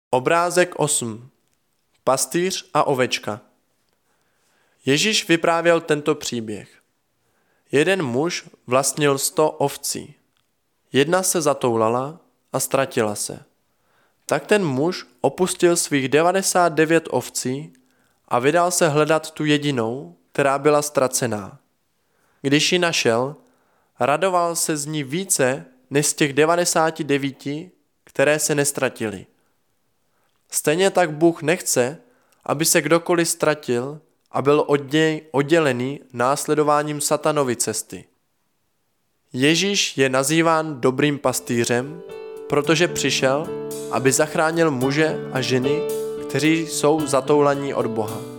Obrázek 8. Pastýř a ovečka. Ježíš vyprávěl tento příběh. Jeden muž vlastnil 100 ovcí. Jedna se zatoulala a ztratila se. Tak ten muž opustil svých 99 ovcí a vydal se hledat tu jedinou, která byla ztracená. Když ji našel, radoval se z ní více než z těch 99, které se nestratily. Stejně tak Bůh nechce, aby se kdokoliv ztratil a byl od něj oddělený následováním satanovy cesty. Ježíš je nazýván dobrým pastýřem, protože přišel, aby zachránil muže a ženy, kteří jsou zatoulaní od Boha.